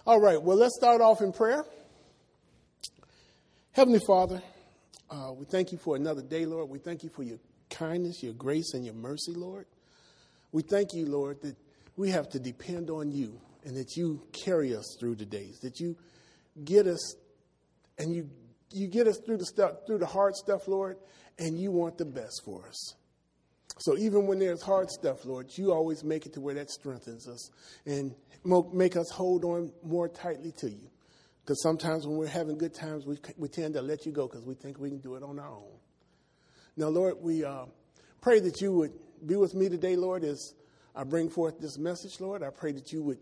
All right, well, let's start off in prayer. Heavenly Father, we thank you for another day, Lord. We thank you for your kindness, your grace, and your mercy, Lord. We thank you, Lord, that we have to depend on you and that you carry us through the days, that you get us and you get us through the hard stuff, Lord, and you want the best for us. So even when there's hard stuff, Lord, you always make it to where that strengthens us and make us hold on more tightly to you. Because sometimes when we're having good times, we tend to let you go because we think we can do it on our own. Now, Lord, we pray that you would be with me today, Lord, as I bring forth this message, Lord. I pray that you would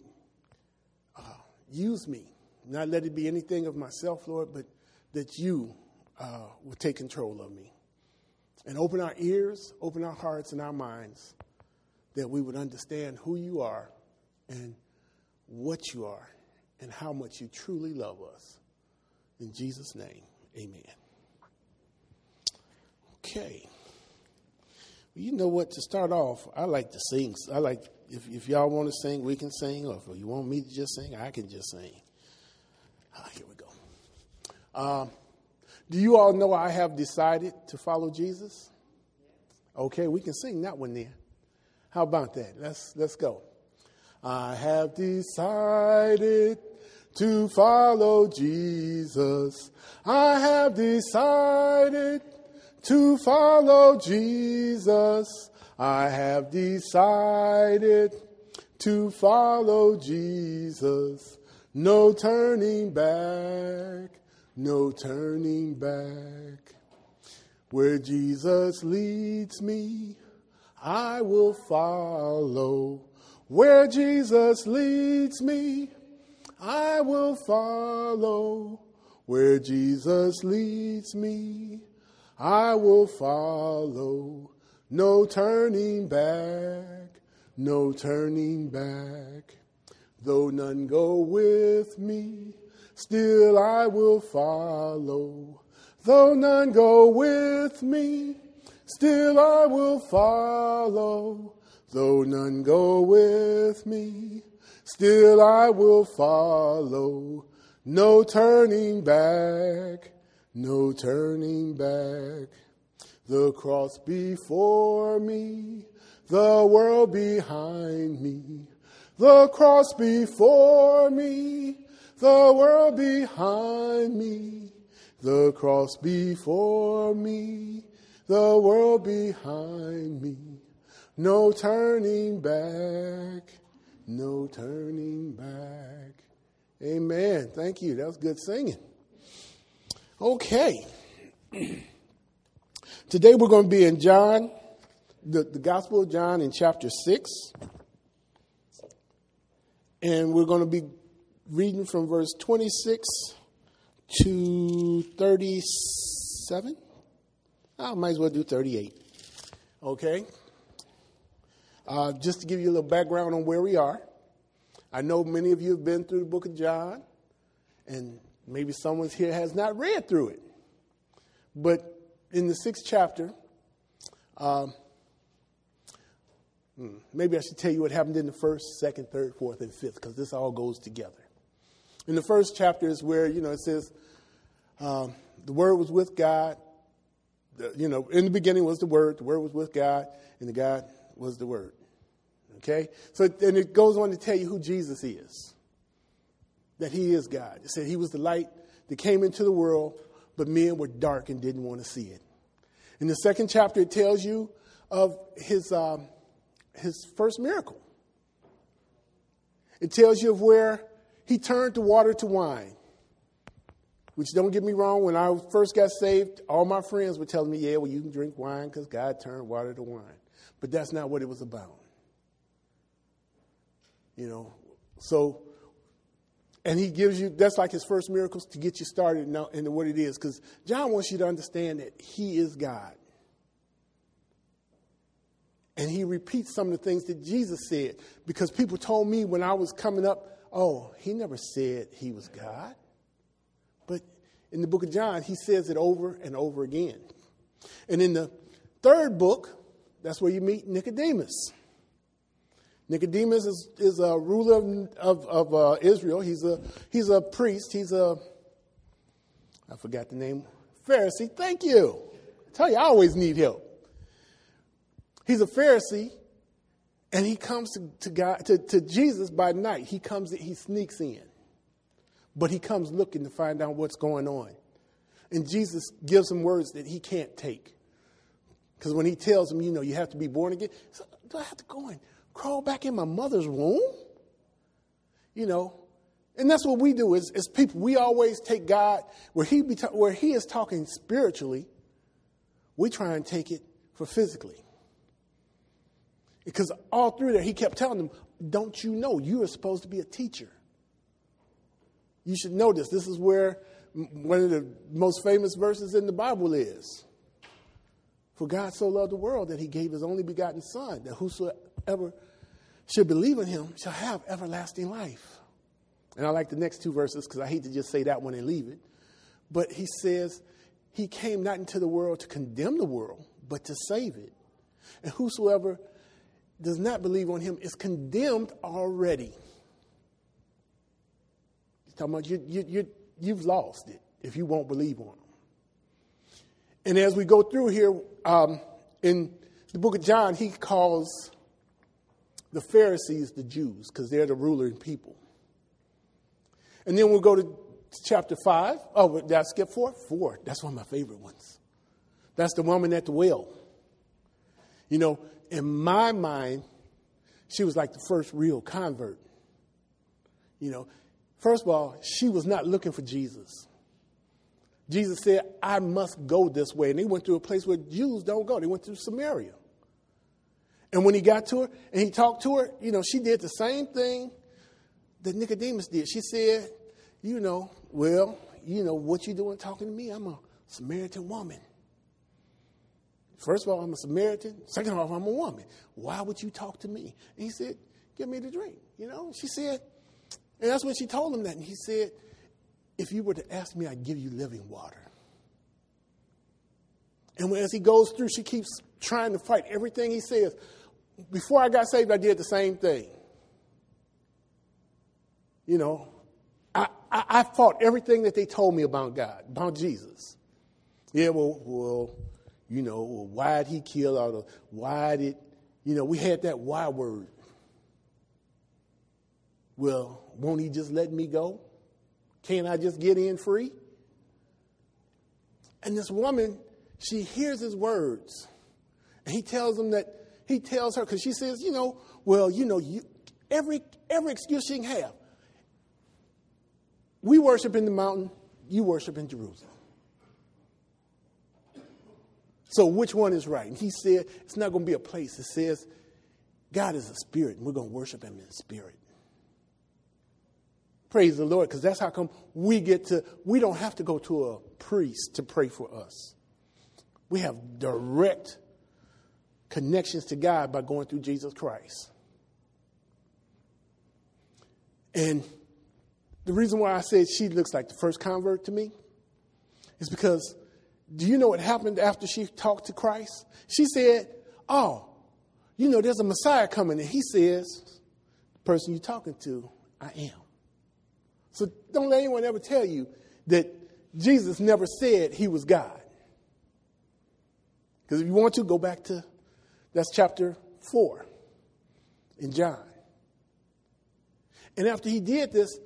use me, not let it be anything of myself, Lord, but that you would take control of me. And open our ears, open our hearts and our minds, that we would understand who you are and what you are and how much you truly love us. In Jesus' name, amen. Okay. Well, you know what? To start off, I like to sing. If y'all want to sing, we can sing. Or if you want me to just sing, I can just sing. Here we go. Do you all know I have decided to follow Jesus? Okay, we can sing that one then. How about that? Let's go. I have decided to follow Jesus. I have decided to follow Jesus. I have decided to follow Jesus. No turning back. No turning back. Where Jesus leads me, I will follow. Where Jesus leads me, I will follow. Where Jesus leads me, I will follow. No turning back, no turning back. Though none go with me, still I will follow. Though none go with me, still I will follow. Though none go with me, still I will follow. No turning back, no turning back. The cross before me, the world behind me. The cross before me, the world behind me, the cross before me, the world behind me. No turning back, no turning back. Amen. Thank you. That was good singing. Okay. Today we're going to be in John, the Gospel of John in chapter 6. And we're going to be reading from verse 26 to 37. I might as well do 38. Okay. Just to give you a little background on where we are. I know many of you have been through the book of John, and maybe someone here has not read through it. But in the 6th chapter, maybe I should tell you what happened in the 1st, 2nd, 3rd, 4th, and 5th, because this all goes together. In the 1st chapter is where, it says, the Word was with God. In the beginning was the Word was with God, and the God was the Word. Okay? So, and it goes on to tell you who Jesus is. That he is God. It said he was the light that came into the world, but men were dark and didn't want to see it. In the 2nd chapter, it tells you of his first miracle. It tells you of where he turned the water to wine. Which, don't get me wrong, when I first got saved, all my friends were telling me, yeah, well, you can drink wine because God turned water to wine. But that's not what it was about. So, and he gives you, that's like his first miracles to get you started now into what it is. Because John wants you to understand that he is God. And he repeats some of the things that Jesus said. Because people told me when I was coming up, oh, he never said he was God. But in the book of John, he says it over and over again. And in the 3rd book, that's where you meet Nicodemus. Nicodemus is a ruler of Israel. He's a priest. I forgot the name. Pharisee. Thank you. I tell you, I always need help. He's a Pharisee, and he comes to Jesus by night. He sneaks in, but he comes looking to find out what's going on. And Jesus gives him words that he can't take. Because when he tells him, you have to be born again, so, do I have to go and crawl back in my mother's womb? And that's what we do as people. We always take God where he is talking spiritually. We try and take it for physically. Because all through there, he kept telling them, don't you know you are supposed to be a teacher? You should know this. This is where one of the most famous verses in the Bible is. For God so loved the world that he gave his only begotten son, that whosoever should believe in him shall have everlasting life. And I like the next two verses because I hate to just say that one and leave it. But he says, he came not into the world to condemn the world, but to save it. And whosoever does not believe on him is condemned already. He's talking about you've lost it if you won't believe on him. And as we go through here, in the book of John, he calls the Pharisees the Jews because they're the ruling people. And then we'll go to chapter 5. Oh, did I skip 4? 4. That's one of my favorite ones. That's the woman at the well. In my mind, she was like the first real convert. First of all, she was not looking for Jesus. Jesus said, I must go this way. And they went through a place where Jews don't go. They went through Samaria. And when he got to her and he talked to her, she did the same thing that Nicodemus did. She said, what you doing talking to me? I'm a Samaritan woman. First of all, I'm a Samaritan. Second of all, I'm a woman. Why would you talk to me? And he said, give me the drink. She said, and that's when she told him that. And he said, if you were to ask me, I'd give you living water. And as he goes through, she keeps trying to fight everything he says. Before I got saved, I did the same thing. I fought everything that they told me about God, about Jesus. Yeah, why did he kill all the, we had that why word. Well, won't he just let me go? Can't I just get in free? And this woman, she hears his words. And he tells her, because she says, every excuse she can have. We worship in the mountain, you worship in Jerusalem. So which one is right? And he said, it's not going to be a place. It says, God is a spirit, and we're going to worship him in spirit. Praise the Lord, because that's how come we don't have to go to a priest to pray for us. We have direct connections to God by going through Jesus Christ. And the reason why I said she looks like the first convert to me is because, do you know what happened after she talked to Christ? She said, there's a Messiah coming. And he says, the person you're talking to, I am. So don't let anyone ever tell you that Jesus never said he was God. Because if you want to, go back to, that's chapter 4 in John. And after he did this,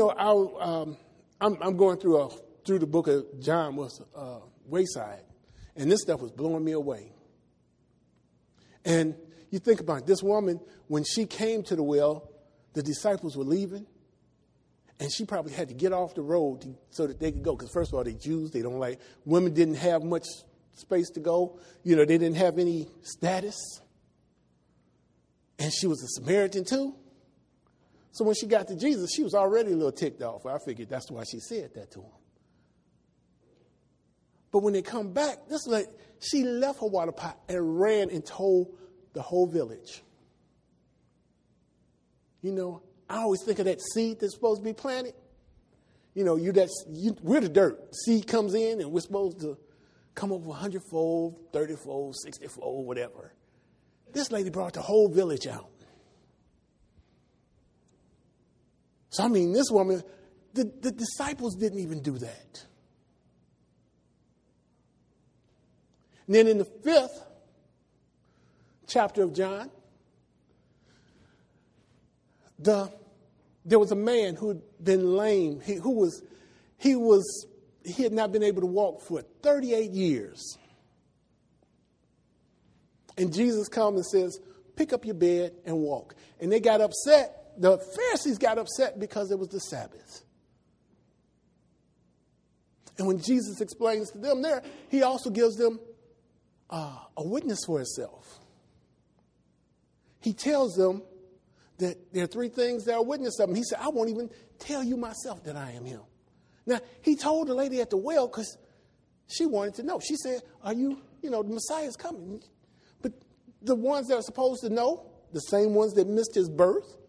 I'm going through the book of John was Wayside, and this stuff was blowing me away. And you think about it, this woman, when she came to the well, the disciples were leaving, and she probably had to get off the road so that they could go. Because first of all, they're Jews. They don't like, women didn't have much space to go. They didn't have any status. And she was a Samaritan too. So when she got to Jesus, she was already a little ticked off. I figured that's why she said that to him. But when they come back, she left her water pot and ran and told the whole village. I always think of that seed that's supposed to be planted. We're the dirt. Seed comes in and we're supposed to come up 100-fold, 30-fold, 60-fold, whatever. This lady brought the whole village out. So, I mean, this woman, the disciples didn't even do that. And then in the 5th chapter of John, there was a man who had been lame. He had not been able to walk for 38 years. And Jesus comes and says, pick up your bed and walk. And they got upset. The Pharisees got upset because it was the Sabbath. And when Jesus explains to them there, he also gives them a witness for himself. He tells them that there are 3 things that are witness of him. He said, I won't even tell you myself that I am him. Now, he told the lady at the well because she wanted to know. She said, are you, the Messiah is coming. But the ones that are supposed to know, the same ones that missed his birth,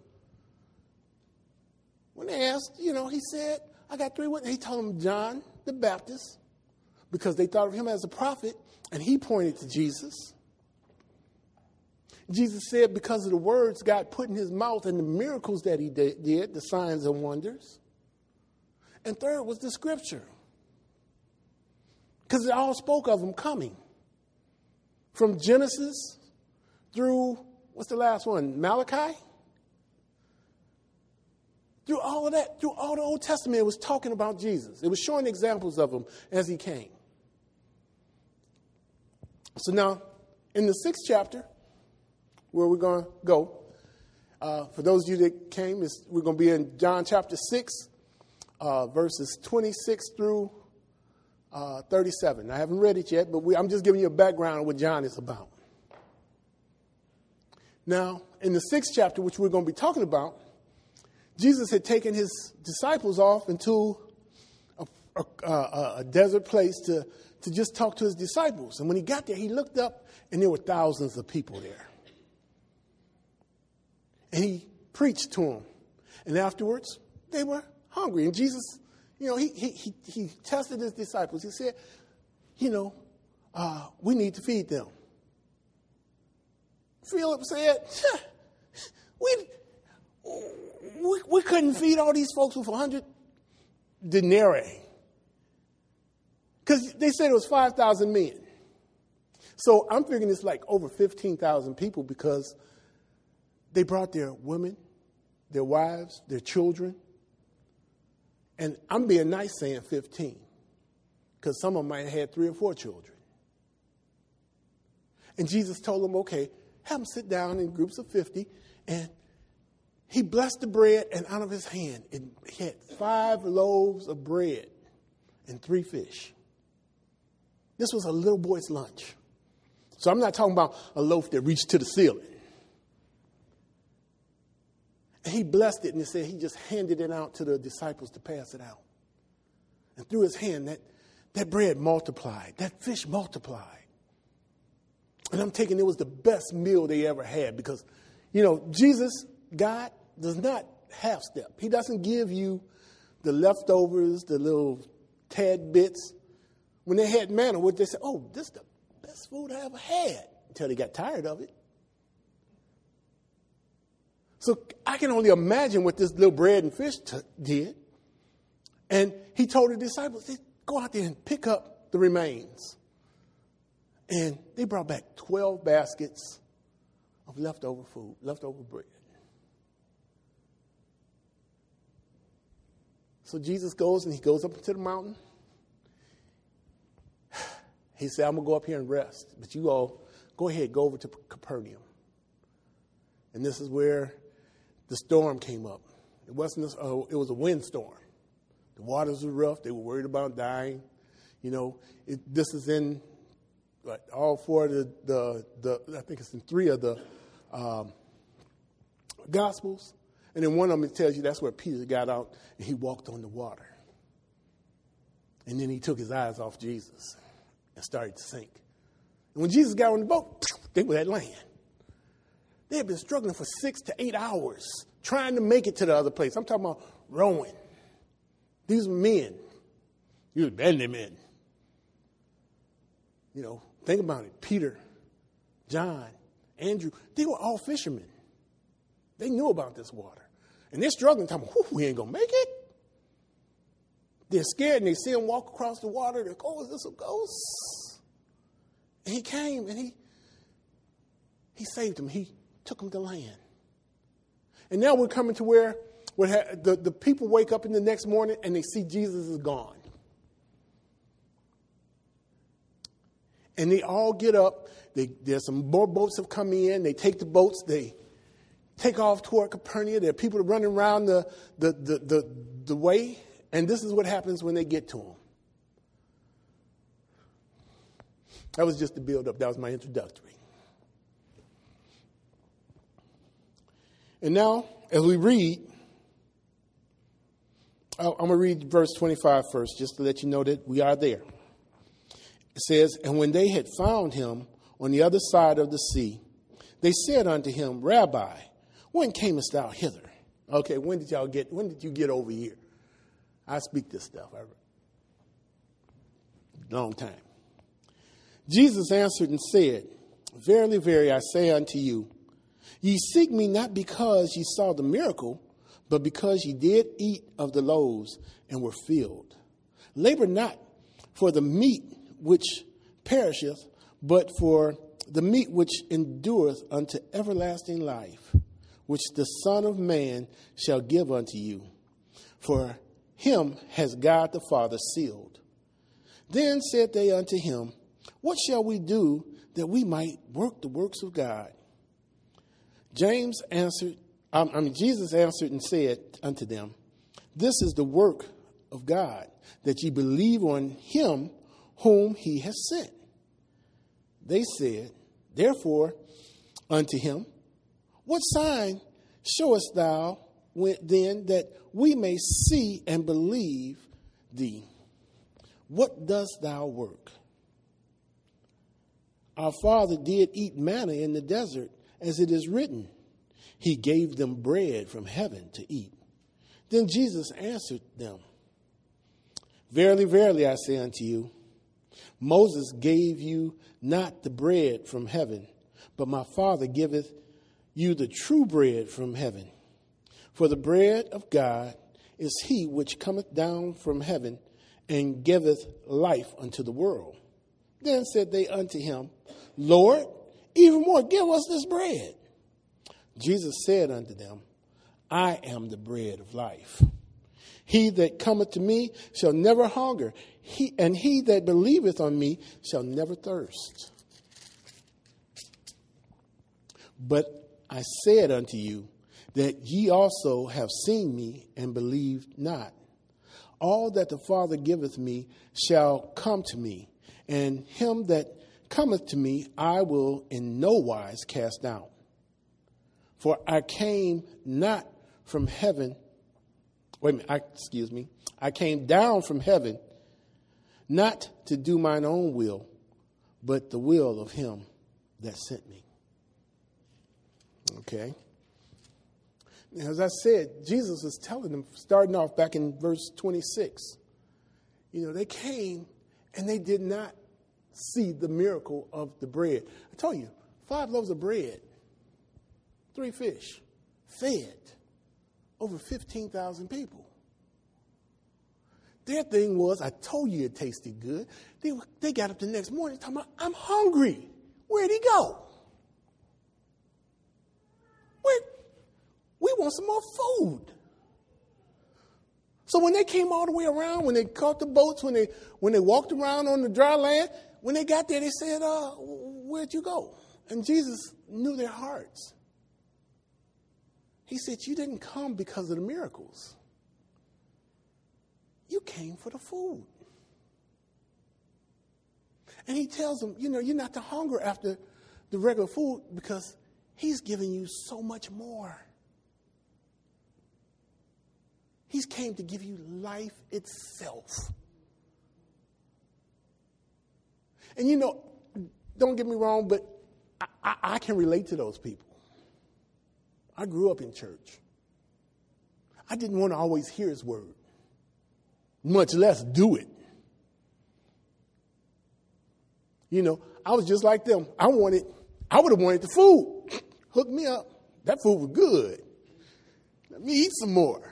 when they asked, he said, I got 3 witnesses. He told them John the Baptist because they thought of him as a prophet, and he pointed to Jesus. Jesus said because of the words God put in his mouth and the miracles that he did, the signs and wonders. And third was the scripture. Because it all spoke of him coming. From Genesis through, what's the last one? Malachi? Through all of that, through all the Old Testament, it was talking about Jesus. It was showing examples of him as he came. So now, in the 6th chapter, where we're going to go, for those of you that came, we're going to be in John chapter 6, verses 26 through 37. I haven't read it yet, but I'm just giving you a background of what John is about. Now, in the 6th chapter, which we're going to be talking about, Jesus had taken his disciples off into a desert place to just talk to his disciples. And when he got there, he looked up, and there were thousands of people there. And he preached to them. And afterwards, they were hungry. And Jesus, he tested his disciples. He said, we need to feed them. Philip said, we couldn't feed all these folks with 100 denarii. Because they said it was 5,000 men. So I'm figuring it's like over 15,000 people because they brought their women, their wives, their children. And I'm being nice saying 15 because some of them might have had 3 or 4 children. And Jesus told them, okay, have them sit down in groups of 50. And he blessed the bread, and out of his hand, he had 5 loaves of bread and 3 fish. This was a little boy's lunch. So I'm not talking about a loaf that reached to the ceiling. And he blessed it, and it said he just handed it out to the disciples to pass it out. And through his hand, that bread multiplied. That fish multiplied. And I'm taking it was the best meal they ever had because, Jesus, God, does not half step. He doesn't give you the leftovers, the little tad bits. When they had manna, they said, oh, this is the best food I ever had, until they got tired of it. So I can only imagine what this little bread and fish did. And he told the disciples, go out there and pick up the remains. And they brought back 12 baskets of leftover food, leftover bread. So Jesus goes up into the mountain. He said, I'm going to go up here and rest. But you all, go ahead, go over to Capernaum. And this is where the storm came up. It wasn't. It was a windstorm. The waters were rough. They were worried about dying. This is in all 4 of the I think it's in 3 of the Gospels. And then one of them, it tells you that's where Peter got out and he walked on the water. And then he took his eyes off Jesus and started to sink. And when Jesus got on the boat, they were at land. They had been struggling for 6 to 8 hours trying to make it to the other place. I'm talking about rowing. These were men. These were manly men. Think about it. Peter, John, Andrew, they were all fishermen. They knew about this water. And they're struggling, talking, we ain't going to make it. They're scared, and they see him walk across the water. They're like, oh, is this a ghost? And he came, and he saved them. He took them to land. And now we're coming to where the people wake up in the next morning, and they see Jesus is gone. And they all get up. There's some more boats have come in. They take the boats. They take off toward Capernaum. There are people running around the way. And this is what happens when they get to him. That was just the build-up. That was my introductory. And now, as we read, I'm going to read verse 25 first, just to let you know that we are there. It says, and when they had found him on the other side of the sea, they said unto him, Rabbi, when camest thou hither? Okay, when did you get over here? I speak this stuff. Long time. Jesus answered and said, Verily, verily, I say unto you, ye seek me not because ye saw the miracle, but because ye did eat of the loaves and were filled. Labor not for the meat which perisheth, but for the meat which endureth unto everlasting life, which the Son of Man shall give unto you. For him has God the Father sealed. Then said they unto him, What shall we do that we might work the works of God? Jesus answered and said unto them, This is the work of God, that ye believe on him whom he has sent. They said, therefore, unto him, What sign showest thou then that we may see and believe thee? What dost thou work? Our father did eat manna in the desert, as it is written, He gave them bread from heaven to eat. Then Jesus answered them, Verily, verily, I say unto you, Moses gave you not the bread from heaven, but my Father giveth you the true bread from heaven. For the bread of God is he which cometh down from heaven and giveth life unto the world. Then said they unto him, Lord, even more, give us this bread. Jesus said unto them, I am the bread of life. He that cometh to me shall never hunger, and he that believeth on me shall never thirst. But I said unto you, that ye also have seen me and believed not. All that the Father giveth me shall come to me, and him that cometh to me I will in no wise cast out. For I came not from heaven. I came down from heaven not to do mine own will, but the will of him that sent me. Okay. As I said, Jesus was telling them, starting off back in verse 26, they came and they did not see the miracle of the bread. I told you, 5 loaves of bread, 3 fish, fed over 15,000 people. Their thing was, I told you it tasted good. They got up the next morning talking about, I'm hungry. Where'd he go? We want some more food. So when they came all the way around, when they caught the boats, when they walked around on the dry land, when they got there, they said, where'd you go? And Jesus knew their hearts. He said, you didn't come because of the miracles. You came for the food. And he tells them, you're not to hunger after the regular food because he's giving you so much more. He's came to give you life itself. And don't get me wrong, but I can relate to those people. I grew up in church. I didn't want to always hear his word, much less do it. I was just like them. I would have wanted the food. Hook me up. That food was good. Let me eat some more.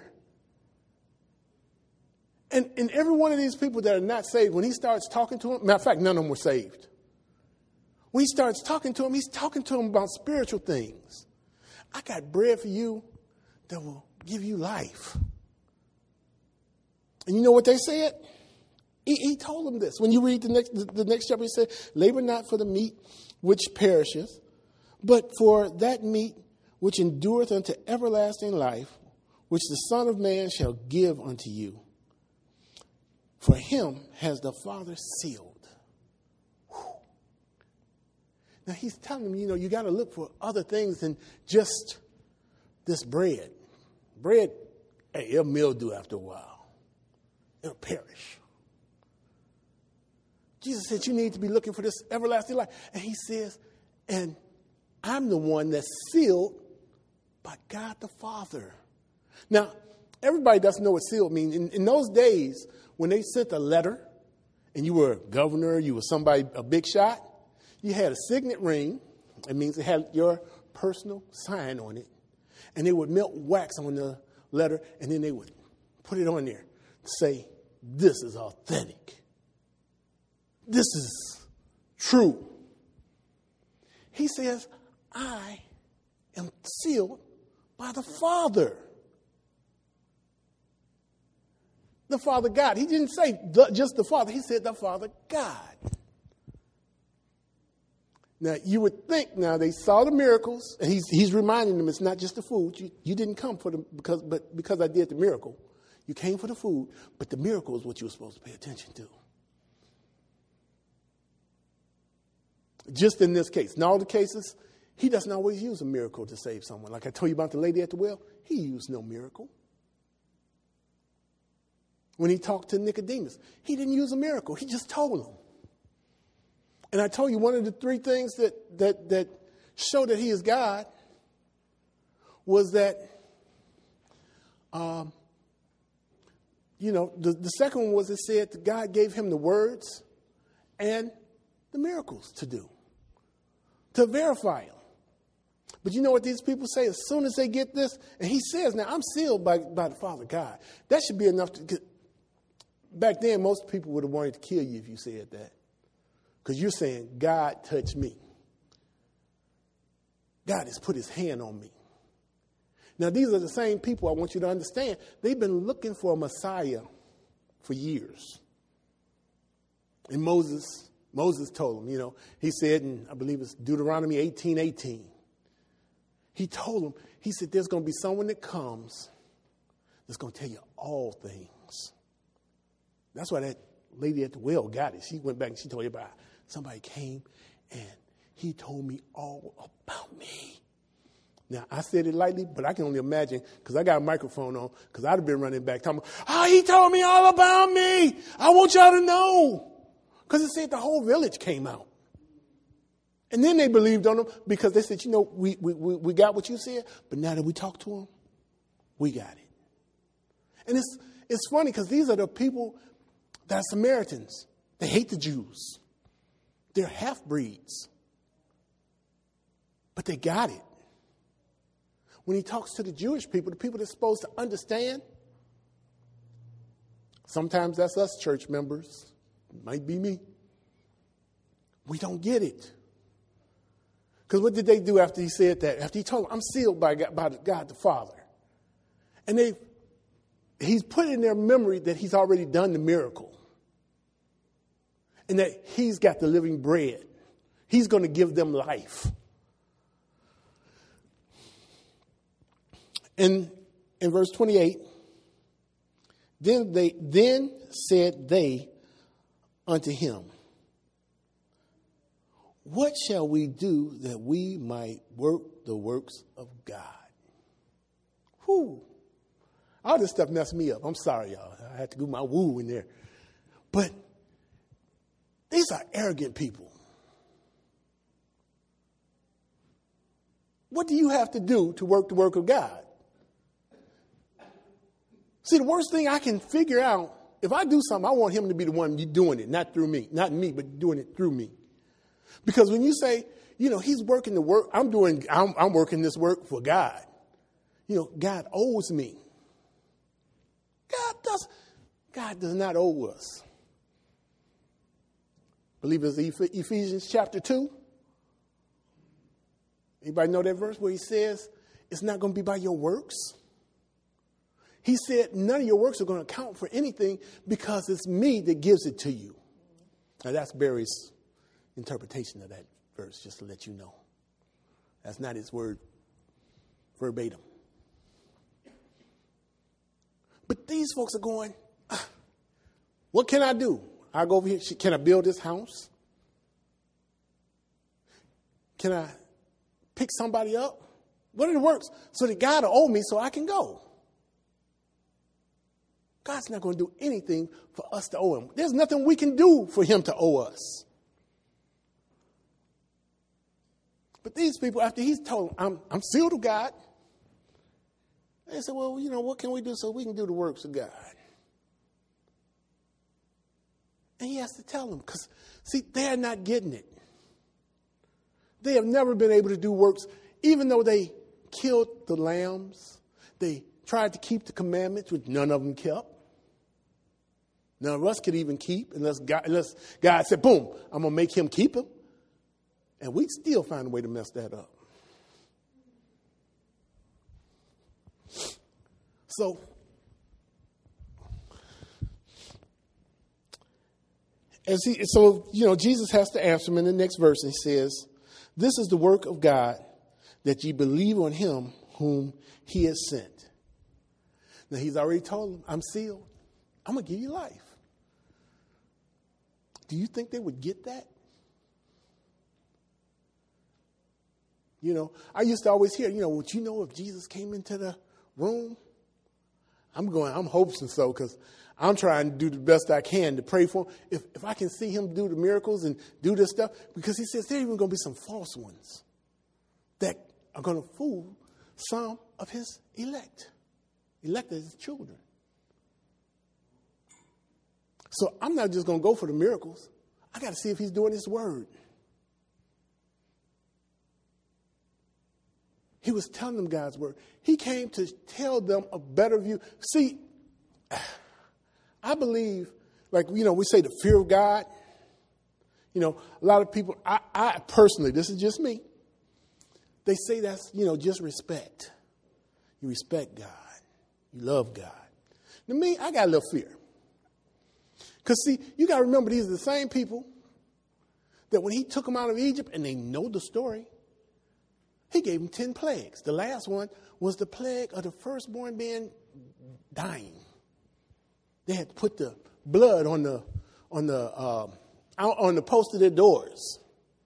And every one of these people that are not saved, when he starts talking to them, matter of fact, none of them were saved. When he starts talking to them, he's talking to them about spiritual things. I got bread for you that will give you life. And you know what they said? He told them this. When you read the next chapter, he said, labor not for the meat which perisheth, but for that meat which endureth unto everlasting life, which the Son of Man shall give unto you. For him has the Father sealed. Whew. Now he's telling them, you got to look for other things than just this bread. Bread, hey, it'll mildew after a while. It'll perish. Jesus said you need to be looking for this everlasting life. And he says, and I'm the one that's sealed by God the Father. Now, everybody doesn't know what sealed means. In those days, when they sent a letter, and you were a governor, you were somebody, a big shot, you had a signet ring. It means it had your personal sign on it. And they would melt wax on the letter, and then they would put it on there to say, this is authentic. This is true. He says, I am sealed by the Father. The Father God. He didn't say just the Father. He said the Father God. Now, you would think now they saw the miracles, and he's reminding them it's not just the food. You didn't come for them because I did the miracle. You came for the food, but the miracle is what you were supposed to pay attention to. Just in this case. In all the cases, he doesn't always use a miracle to save someone. Like I told you about the lady at the well, he used no miracle. When he talked to Nicodemus, he didn't use a miracle. He just told him. And I told you one of the three things that show that he is God was that, the second one was it said that God gave him the words and the miracles to do, to verify him. But you know what these people say? As soon as they get this, and he says, now I'm sealed by the Father God. That should be enough to... Back then, most people would have wanted to kill you if you said that. Because you're saying, God touched me. God has put his hand on me. Now, these are the same people I want you to understand. They've been looking for a Messiah for years. And Moses told them, he said, in I believe it's Deuteronomy 18:18. He told them, he said, there's going to be someone that comes that's going to tell you all things. That's why that lady at the well got it. She went back and she told you about somebody came and he told me all about me. Now, I said it lightly, but I can only imagine because I got a microphone on because I'd have been running back talking, he told me all about me. I want y'all to know. Because it said the whole village came out. And then they believed on him because they said, we got what you said, but now that we talked to him, we got it. And it's funny because these are the people that are Samaritans. They hate the Jews. They're half-breeds. But they got it. When he talks to the Jewish people, the people that's supposed to understand, sometimes that's us church members. It might be me. We don't get it. Because what did they do after he said that? After he told them, I'm sealed by God the Father. And he's put in their memory that he's already done the miracle. And that he's got the living bread. He's going to give them life. And in verse 28, then said they unto him, what shall we do that we might work the works of God? Whew. All this stuff messed me up. I'm sorry, y'all. I had to do my woo in there. But these are arrogant people. What do you have to do to work the work of God? See, the worst thing I can figure out, if I do something, I want him to be the one doing it, not through me. Not me, but doing it through me. Because when you say, he's working the work, I'm working this work for God. God owes me. God does not owe us. I believe it's Ephesians chapter 2. Anybody know that verse where he says, it's not going to be by your works? He said, none of your works are going to count for anything because it's me that gives it to you. Now, that's Barry's interpretation of that verse, just to let you know. That's not his word verbatim. But these folks are going, what can I do? I go over here. Can I build this house? Can I pick somebody up? What are the works? So that God will owe me so I can go. God's not going to do anything for us to owe him. There's nothing we can do for him to owe us. But these people, after he's told them, I'm sealed to God, they said, well, what can we do so we can do the works of God? And he has to tell them because, see, they're not getting it. They have never been able to do works, even though they killed the lambs. They tried to keep the commandments, which none of them kept. None of us could even keep unless God said, boom, I'm going to make him keep them. And we'd still find a way to mess that up. So, Jesus has to answer him in the next verse. And he says, this is the work of God, that ye believe on him whom he has sent. Now, he's already told them, I'm sealed. I'm going to give you life. Do you think they would get that? I used to always hear, would you know if Jesus came into the room? I'm hoping so because I'm trying to do the best I can to pray for him. If I can see him do the miracles and do this stuff, because he says there are even going to be some false ones that are going to fool some of his elect as his children. So I'm not just going to go for the miracles. I got to see if he's doing his word. He was telling them God's word. He came to tell them a better view. See, I believe, we say the fear of God. A lot of people, I personally, this is just me. They say that's, just respect. You respect God. You love God. To me, I got a little fear. Because, see, you got to remember, these are the same people that when he took them out of Egypt, and they know the story, he gave them 10 plagues. The last one was the plague of the firstborn man dying. They had to put the blood on the post of their doors.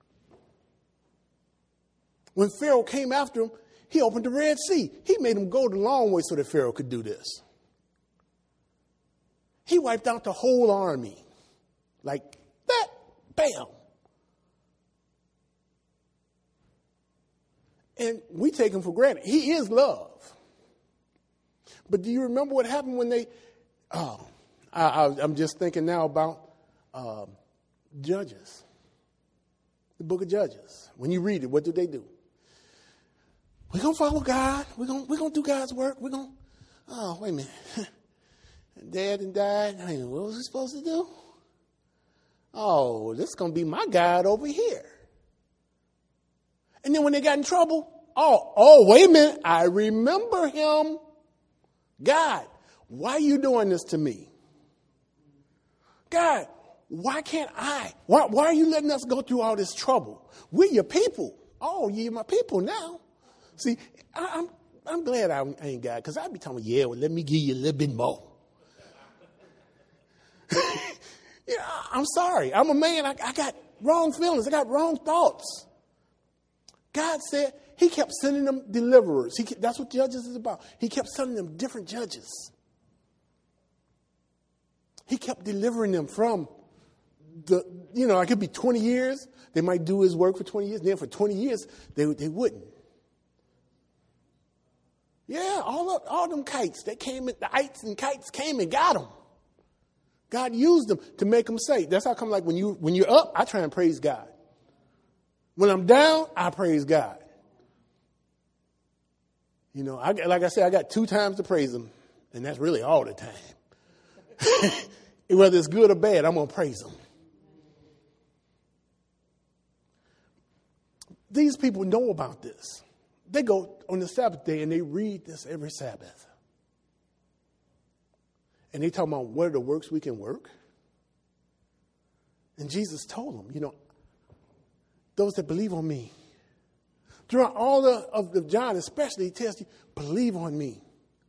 When Pharaoh came after him, he opened the Red Sea. He made them go the long way so that Pharaoh could do this. He wiped out the whole army. Like that, bam. And we take him for granted. He is love. But do you remember what happened when they... I'm just thinking now about Judges. The book of Judges. When you read it, what do? We're going to follow God. We're going to do God's work. Wait a minute. Dad and died. What was we supposed to do? Oh, this is going to be my God over here. And then when they got in trouble, wait a minute. I remember him. God, why are you doing this to me? God, why can't I? Why are you letting us go through all this trouble? We're your people. Oh, you're my people now. See, I'm glad I ain't God, because I'd be telling you, well, let me give you a little bit more. I'm sorry. I'm a man. I got wrong feelings. I got wrong thoughts. God said he kept sending them deliverers. That's what Judges is about. He kept sending them different judges. He kept delivering them from it could be 20 years. They might do his work for 20 years. Then for 20 years, they wouldn't. Yeah, all them kites, the ites and kites came and got them. God used them to make them safe. That's how come, when you're up, I try and praise God. When I'm down, I praise God. You know, like I said, I got 2 times to praise him, and that's really all the time. Whether it's good or bad, I'm going to praise him. These people know about this. They go on the Sabbath day and they read this every Sabbath. And they talk about what are the works we can work. And Jesus told them, you know, those that believe on me. Throughout all of John especially, he tells you, believe on me.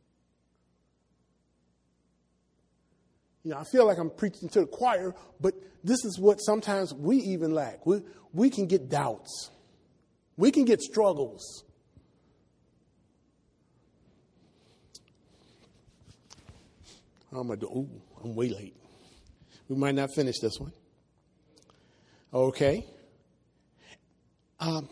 You know, I feel like I'm preaching to the choir, but this is what sometimes we even lack. We can get doubts. We can get struggles. I'm way late. We might not finish this one. Okay. Let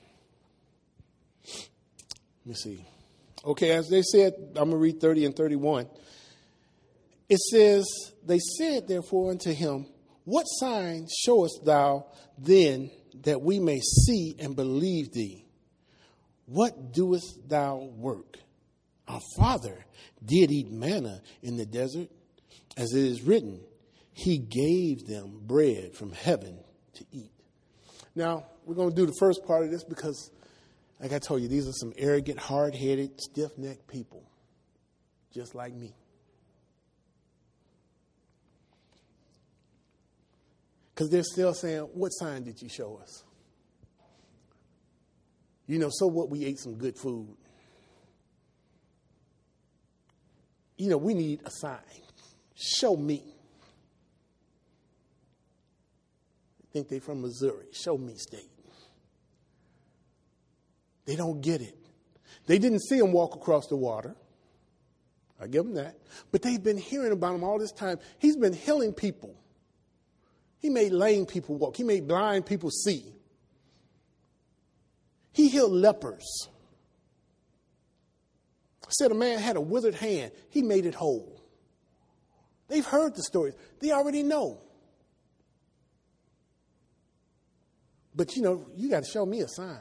me see. Okay, as they said, I'm going to read 30 and 31. It says, they said, therefore, unto him, what sign showest thou then that we may see and believe thee? What doest thou work? Our father did eat manna in the desert, as it is written, he gave them bread from heaven to eat. Now, we're going to do the first part of this because, like I told you, these are some arrogant, hard-headed, stiff-necked people, just like me. Because they're still saying, what sign did you show us? You know, so what, we ate some good food. You know, we need a sign. Show me. I think they're from Missouri. Show me state. They don't get it. They didn't see him walk across the water. I give them that. But they've been hearing about him all this time. He's been healing people. He made lame people walk. He made blind people see. He healed lepers. Said a man had a withered hand. He made it whole. They've heard the stories. They already know. But, you know, you got to show me a sign.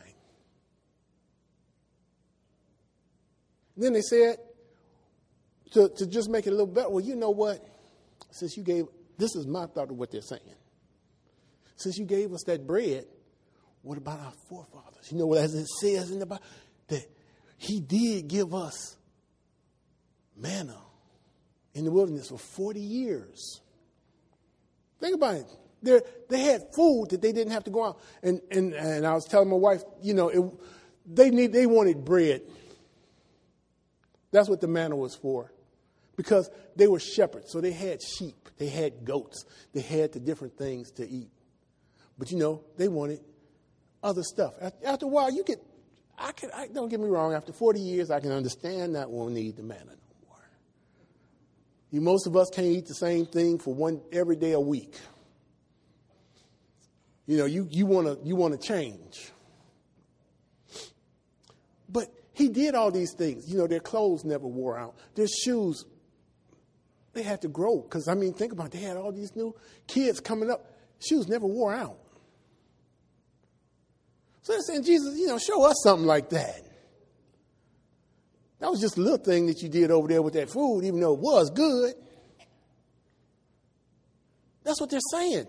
Then they said, to just make it a little better, well, you know what? Since you gave, this is my thought of what they're saying. Since you gave us that bread, what about our forefathers? You know, as it says in the Bible, that he did give us manna in the wilderness for 40 years. Think about it. They had food that they didn't have to go out. And I was telling my wife, you know, they wanted bread. That's what the manna was for. Because they were shepherds. So they had sheep. They had goats. They had the different things to eat. But, you know, they wanted other stuff. After a while, don't get me wrong, after 40 years, I can understand that we won't need the manna no more. Most of us can't eat the same thing for every day a week. You know, you want to change. But he did all these things. You know, their clothes never wore out. Their shoes, they had to grow. Because, I mean, think about it. They had all these new kids coming up. Shoes never wore out. So they're saying, Jesus, you know, show us something like that. That was just a little thing that you did over there with that food, even though it was good. That's what they're saying.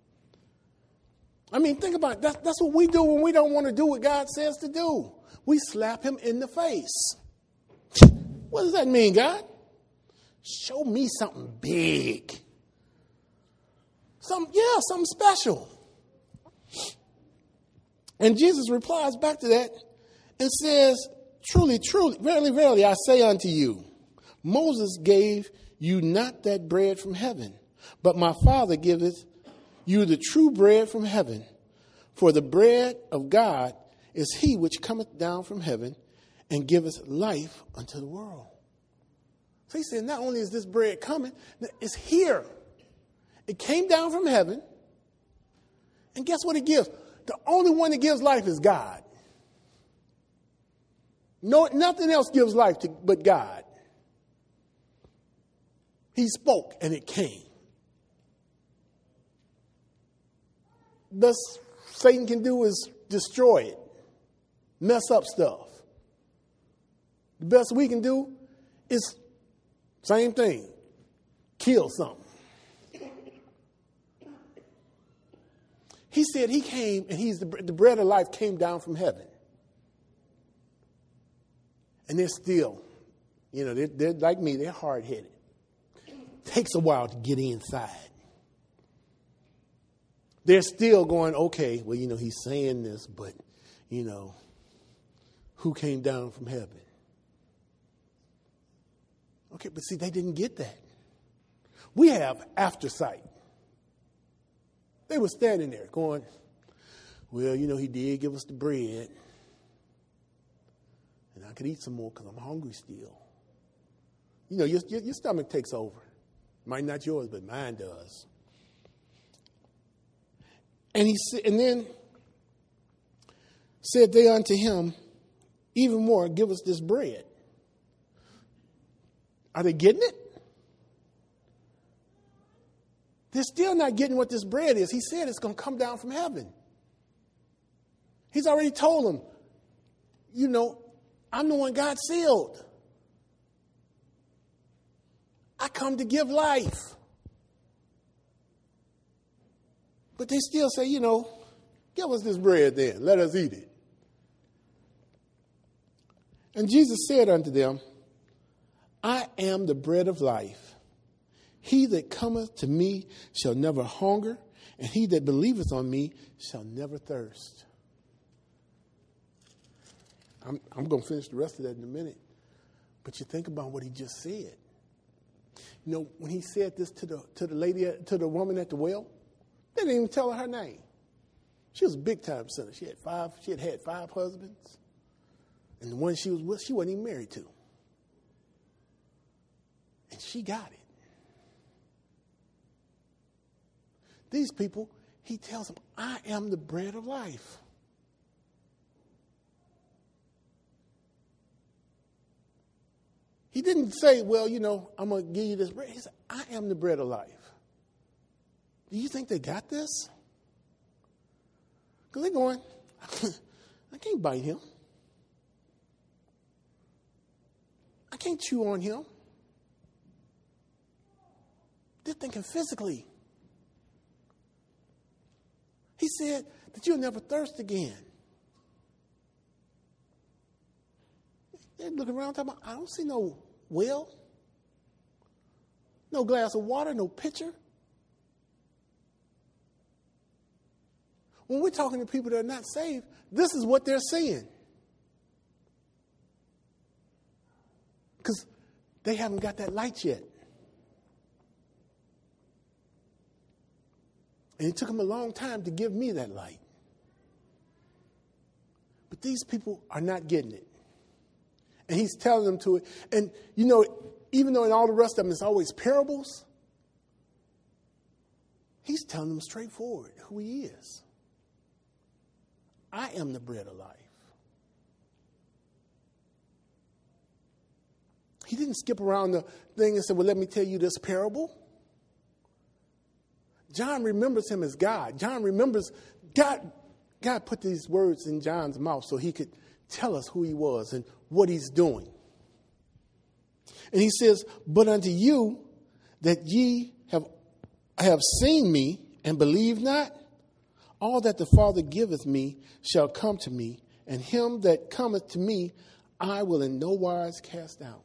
I mean, think about it. That's what we do when we don't want to do what God says to do. We slap him in the face. What does that mean, God? Show me something big. Something special. And Jesus replies back to that and says, truly, truly, verily, verily, I say unto you, Moses gave you not that bread from heaven, but my Father giveth you the true bread from heaven. For the bread of God is he which cometh down from heaven and giveth life unto the world. So he said, not only is this bread coming, it's here. It came down from heaven. And guess what it gives? The only one that gives life is God. No, nothing else gives life but God. He spoke and it came. Thus, Satan can do is destroy it, mess up stuff. The best we can do is same thing. Kill something. He said he came and he's the bread of life came down from heaven. And they're still, they're like me, they're hard-headed. Takes a while to get inside. They're still going, okay, well, he's saying this, but, who came down from heaven? Okay, but see, they didn't get that. We have aftersight. They were standing there going, well, he did give us the bread. And I could eat some more because I'm hungry still. Your stomach takes over. Might not yours, but mine does. And then said they unto him, even more, give us this bread. Are they getting it? They're still not getting what this bread is. He said it's going to come down from heaven. He's already told them, I'm the one God sealed. I come to give life. But they still say, give us this bread then. Let us eat it. And Jesus said unto them, I am the bread of life. He that cometh to me shall never hunger, and he that believeth on me shall never thirst. I'm going to finish the rest of that in a minute. But you think about what he just said. When he said this to the lady, to the woman at the well, they didn't even tell her name. She was a big time sinner. She had had five husbands. And the one she was with, she wasn't even married to. And she got it. These people, he tells them, I am the bread of life. He didn't say, well, I'm going to give you this bread. He said, I am the bread of life. Do you think they got this? Because they're going, I can't bite him. I can't chew on him. They're thinking physically. He said that you'll never thirst again. They're looking around talking about, I don't see no well, no glass of water, no pitcher. When we're talking to people that are not saved, this is what they're seeing. Because they haven't got that light yet. And it took them a long time to give me that light. But these people are not getting it. And he's telling them to it. And, even though in all the rest of them it's always parables, he's telling them straightforward who he is. I am the bread of life. He didn't skip around the thing and say, well, let me tell you this parable. John remembers him as God. John remembers God put these words in John's mouth so he could tell us who he was and what he's doing. And he says, but unto you that ye have seen me and believe not, all that the Father giveth me shall come to me, and him that cometh to me I will in no wise cast out.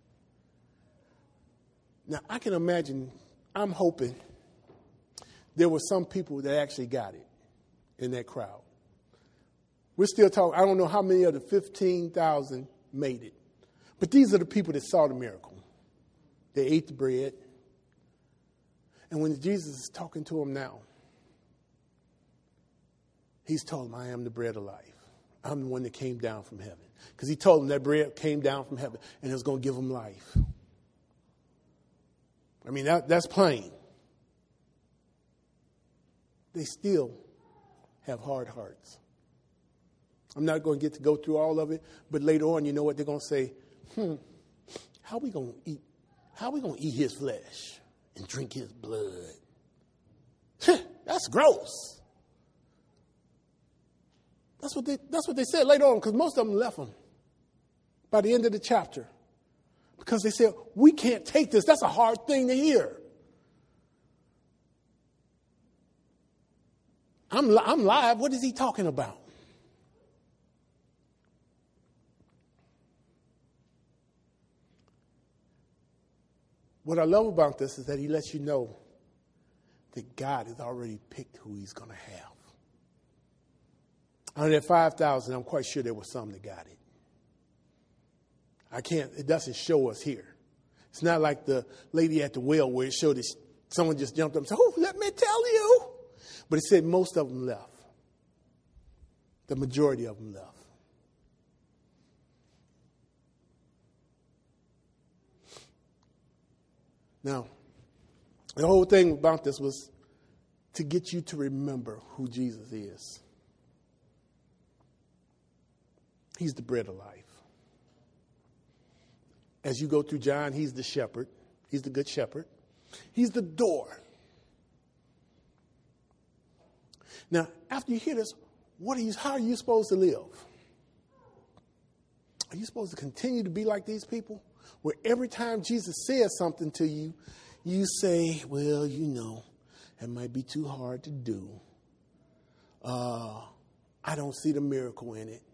Now, I can imagine, I'm hoping there were some people that actually got it in that crowd. We're still talking, I don't know how many of the 15,000 made it. But these are the people that saw the miracle. They ate the bread. And when Jesus is talking to them now, he's told them, I am the bread of life. I'm the one that came down from heaven. Because he told them that bread came down from heaven and it was going to give them life. I mean, that's plain. They still have hard hearts. I'm not going to get to go through all of it, but later on, you know what they're going to say? How are we going to eat? How are we going to eat his flesh and drink his blood? That's gross. That's what they said later on, because most of them left him. by the end of the chapter. Because they said, we can't take this. That's a hard thing to hear. I'm live. What is he talking about? What I love about this is that he lets you know that God has already picked who he's going to have. Out of that 5,000, I'm quite sure there was some that got it. It doesn't show us here. It's not like the lady at the well where it showed that someone just jumped up and said, oh, let me tell you. But it said most of them left. The majority of them left. Now, the whole thing about this was to get you to remember who Jesus is. He's the bread of life. As you go through John, he's the shepherd. He's the good shepherd. He's the door. Now, after you hear this, how are you supposed to live? Are you supposed to continue to be like these people? Where every time Jesus says something to you, you say, well, it might be too hard to do. I don't see the miracle in it.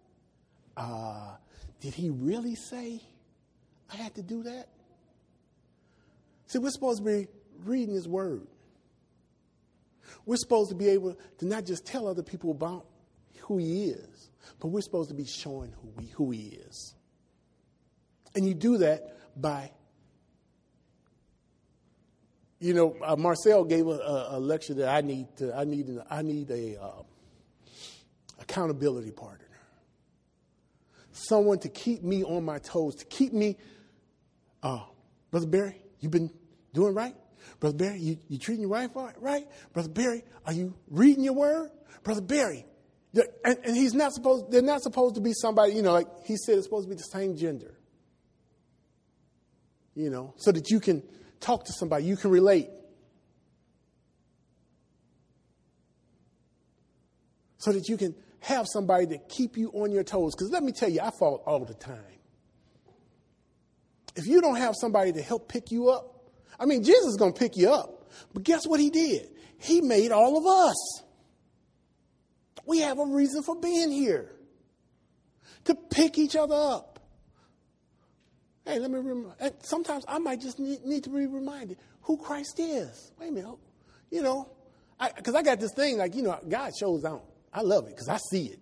Did he really say I had to do that? See, we're supposed to be reading his word. We're supposed to be able to not just tell other people about who he is, but we're supposed to be showing who he is. And you do that by, Marcel gave a lecture that I need a accountability partner. Someone to keep me on my toes, to keep me, Brother Barry, you've been doing right? Brother Barry, you treating your wife right? Brother Barry, are you reading your word? Brother Barry. And they're not supposed to be somebody, like he said, it's supposed to be the same gender. So that you can talk to somebody, you can relate. So that you can have somebody to keep you on your toes. Because let me tell you, I fall all the time. If you don't have somebody to help pick you up, Jesus is going to pick you up. But guess what he did? He made all of us. We have a reason for being here. To pick each other up. Hey, let me remember. Sometimes I might just need to be reminded who Christ is. Wait a minute. Because I got this thing God shows out. I love it because I see it.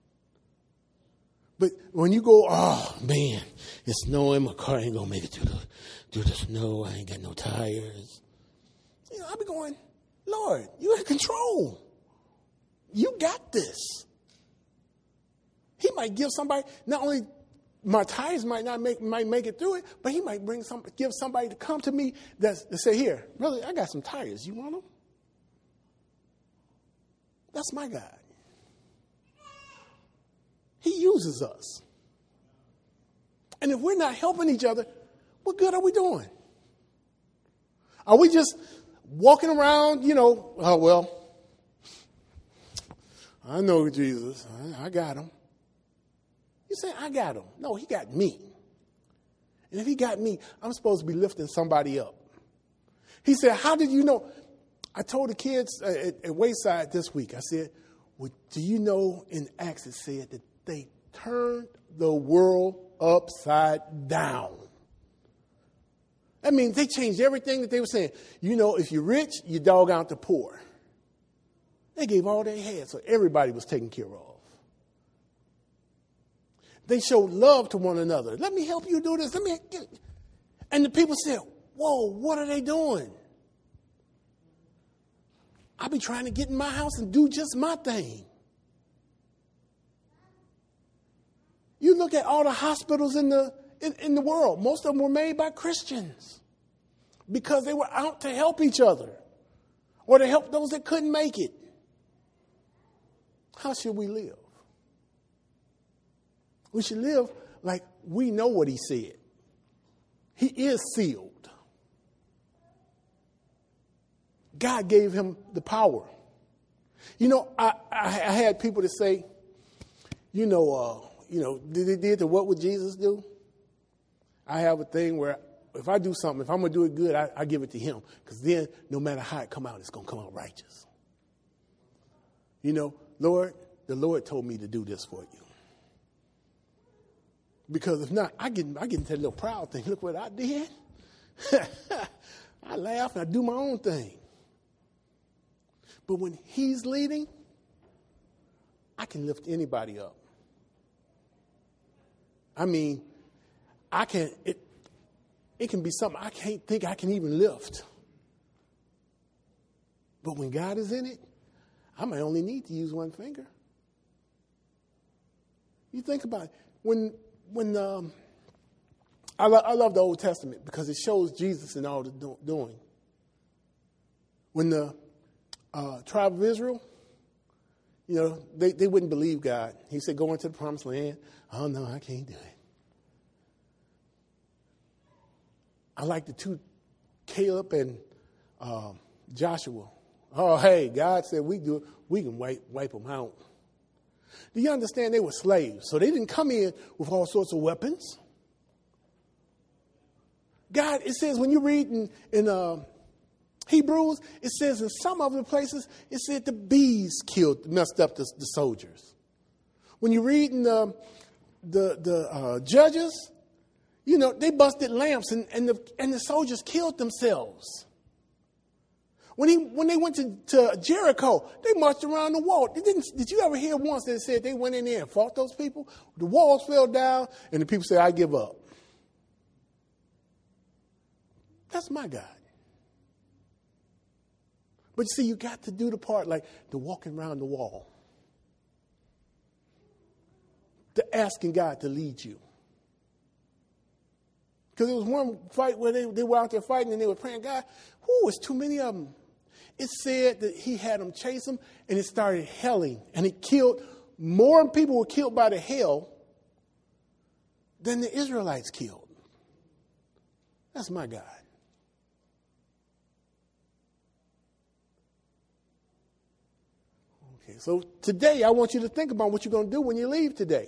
But when you go, oh, man, it's snowing. My car ain't going to make it through the snow. I ain't got no tires. I'll be going, Lord, you in control. You got this. He might give somebody, not only my tires might make it through it, but he might give somebody to come to me that say, here, brother, I got some tires. You want them? That's my God. He uses us. And if we're not helping each other, what good are we doing? Are we just walking around, oh, well, I know Jesus. I got him. You say, I got him. No, he got me. And if he got me, I'm supposed to be lifting somebody up. He said, how did you know? I told the kids at Wayside this week, I said, well, do you know in Acts it said that they turned the world upside down. That means they changed everything that they were saying. If you're rich, you dog out the poor. They gave all they had, so everybody was taken care of. They showed love to one another. Let me help you do this. And the people said, whoa, what are they doing? I be trying to get in my house and do just my thing. You look at all the hospitals in the world. Most of them were made by Christians because they were out to help each other or to help those that couldn't make it. How should we live? We should live like we know what he said. He is sealed. God gave him the power. I had people that say, they did the what would Jesus do? I have a thing where if I do something, if I'm going to do it good, I give it to him. Because then no matter how it come out, it's going to come out righteous. Lord, the Lord told me to do this for you. Because if not, I get into that little proud thing. Look what I did. I laugh and I do my own thing. But when he's leading, I can lift anybody up. I mean, it can be something I can't think I can even lift. But when God is in it, I might only need to use one finger. You think about it. I love the Old Testament because it shows Jesus in all the doing. When the tribe of Israel, they wouldn't believe God. He said, go into the promised land. Oh, no, I can't do it. I like the two, Caleb and Joshua. Oh, hey, God said we can wipe them out. Do you understand they were slaves? So they didn't come in with all sorts of weapons. God, it says when you read in Hebrews, it says in some other places, it said the bees messed up the soldiers. When you read in the Judges, they busted lamps and the soldiers killed themselves. When they went to Jericho, they marched around the wall. Did you ever hear once that said they went in there and fought those people? The walls fell down and the people said, I give up. That's my God. But you see, you got to do the part like the walking around the wall. The asking God to lead you. Because there was one fight where they were out there fighting and they were praying, God, it's too many of them. It said that he had them chase them and it started helling. And it killed, more people were killed by the hail than the Israelites killed. That's my God. Okay, so today I want you to think about what you're going to do when you leave today.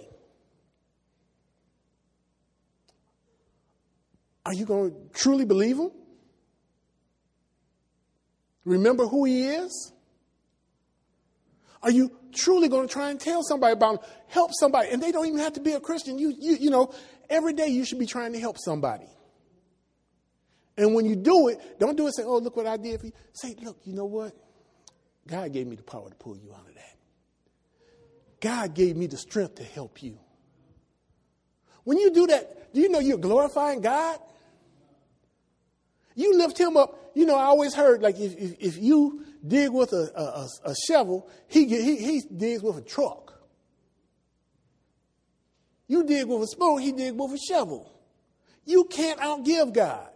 Are you going to truly believe him? Remember who he is? Are you truly going to try and tell somebody about him? Help somebody. And they don't even have to be a Christian. Every day you should be trying to help somebody. And when you do it, don't do it and say, oh, look what I did for you. Say, look, you know what? God gave me the power to pull you out of that. God gave me the strength to help you. When you do that, do you know you're glorifying God? You lift him up. I always heard, like, if you dig with a shovel, he digs with a truck. You dig with a spoon, he digs with a shovel. You can't outgive God.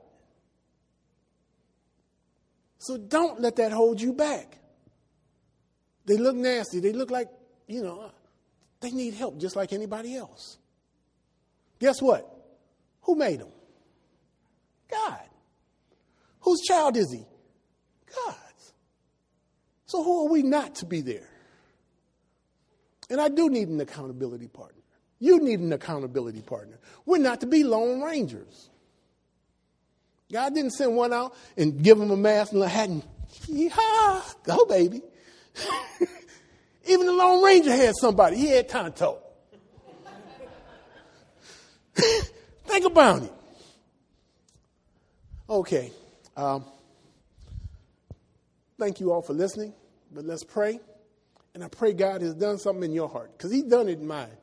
So don't let that hold you back. They look nasty. They look like, they need help just like anybody else. Guess what? Who made them? God. Whose child is he? God's. So who are we not to be there? And I do need an accountability partner. You need an accountability partner. We're not to be lone rangers. God didn't send one out and give them a mask and a hat and, yeehaw, go baby. Even the Lone Ranger had somebody. He had Tonto. Think about it. Okay. Thank you all for listening, but let's pray. And I pray God has done something in your heart because he's done it in mine.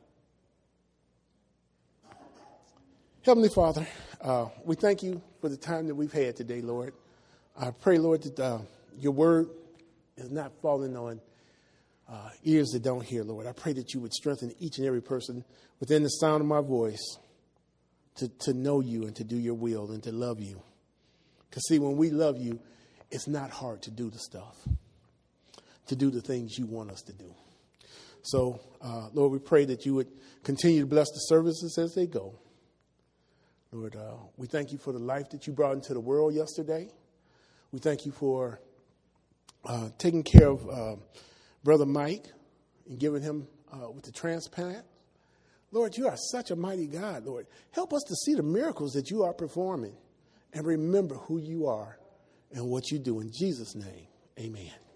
Heavenly Father, we thank you for the time that we've had today, Lord. I pray, Lord, that your word is not falling on ears that don't hear, Lord. I pray that you would strengthen each and every person within the sound of my voice to know you and to do your will and to love you. Because, see, when we love you, it's not hard to do the stuff, to do the things you want us to do. So, Lord, we pray that you would continue to bless the services as they go. Lord, we thank you for the life that you brought into the world yesterday. We thank you for taking care of Brother Mike and giving him with the transplant. Lord, you are such a mighty God, Lord. Help us to see the miracles that you are performing and remember who you are and what you do. In Jesus' name, amen.